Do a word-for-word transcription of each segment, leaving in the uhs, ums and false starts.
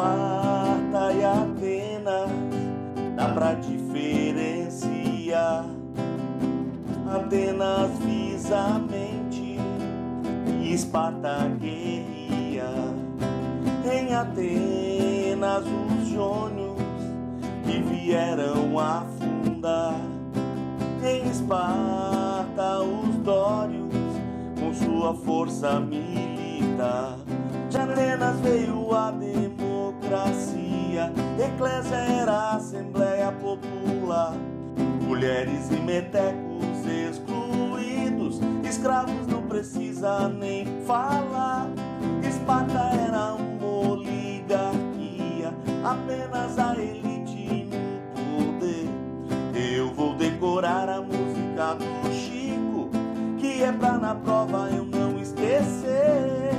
Esparta e Atenas, dá pra diferenciar. Atenas visa a mente e Esparta guerria. Em Atenas os jônios que vieram afundar. Em Esparta os dórios com sua força militar. De Atenas veio a democracia, eclésia era a Assembleia Popular. Mulheres e metecos excluídos, escravos não precisa nem falar. Esparta era uma oligarquia, apenas a elite no poder. Eu vou decorar a música do Chico, que é pra na prova eu não esquecer.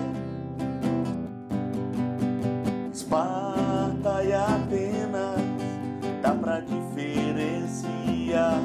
Esparta e Atenas, dá pra diferenciar.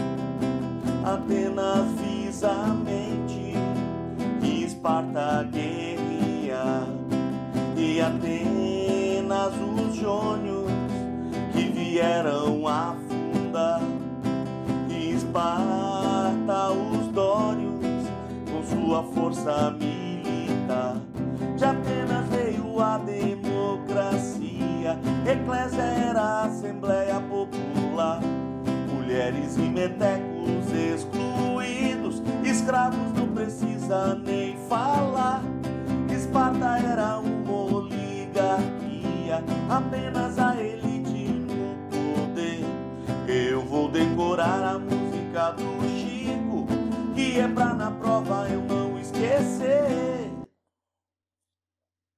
Atenas visa a mente e Esparta guerria. E Atenas os jônios que vieram afundar. E Esparta os dórios com sua força militar. De Atenas veio a democracia, eclésia era a Assembleia Popular. Mulheres e metecos excluídos, escravos não precisa nem falar. Esparta era uma oligarquia, apenas a elite no poder. Eu vou decorar a música do Chico, que é pra na prova eu não esquecer.